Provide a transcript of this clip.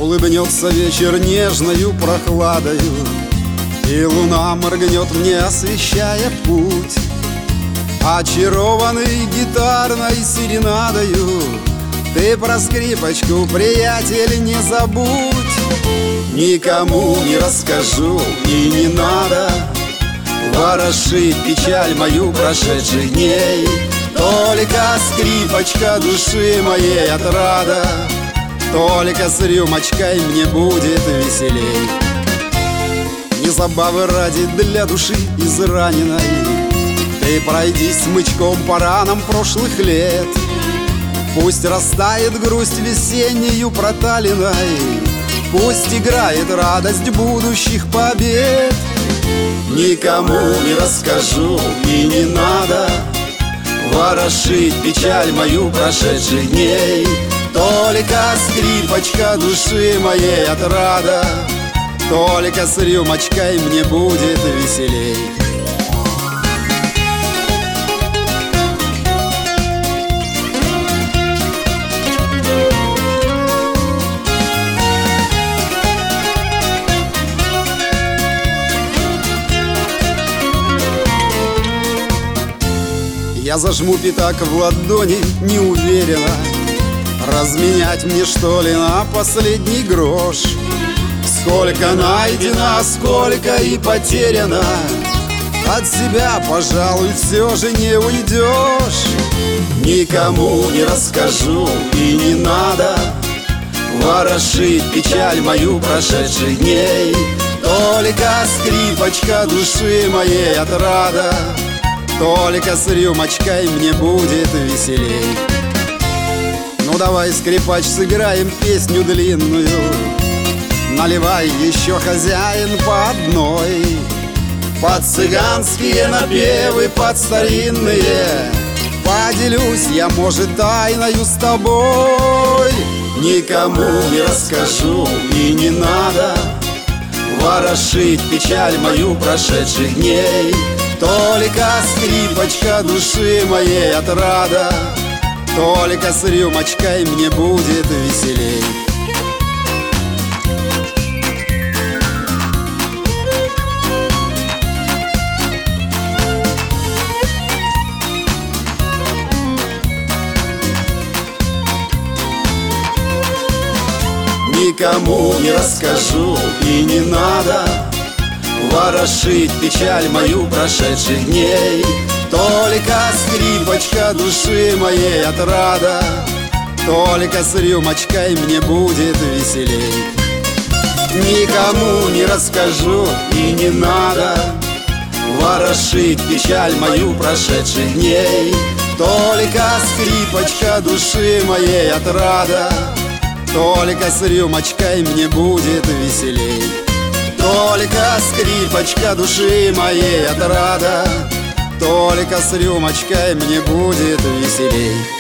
Улыбнется вечер нежною прохладою, и луна моргнет мне, освещая путь. Очарованный гитарной серенадою, ты про скрипочку, приятель, не забудь. Никому не расскажу и не надо ворошить печаль мою прошедших дней. Только скрипочка души моей отрада, только с рюмочкой мне будет веселей. Не забавы ради для души израненной, ты пройдись смычком по ранам прошлых лет. Пусть растает грусть весеннею проталиной, пусть играет радость будущих побед. Никому не расскажу и не надо ворошить печаль мою прошедших дней. Только скрипочка души моей отрада, только с рюмочкой мне будет веселей. Я зажму пятак в ладони неуверенно, разменять мне что ли на последний грош? Сколько найдено, сколько и потеряно, от себя, пожалуй, все же не уйдешь. Никому не расскажу и не надо ворошить печаль мою прошедших дней. Только скрипочка души моей отрада, только с рюмочкой мне будет веселей. Ну давай, скрипач, сыграем песню длинную, наливай еще, хозяин, по одной. Под цыганские напевы, под старинные поделюсь я, может, тайною с тобой. Никому не расскажу и не надо ворошить печаль мою прошедших дней. Только скрипочка души моей отрада, только с рюмочкой мне будет веселей. Никому не расскажу и не надо ворошить печаль мою прошедших дней. Только скрипочка души моей отрада, только с рюмочкой мне будет веселей. Никому не расскажу и не надо ворошить печаль мою прошедших дней. Только скрипочка души моей отрада, только с рюмочкой мне будет веселей. Только скрипочка души моей отрада, только с рюмочкой мне будет веселей.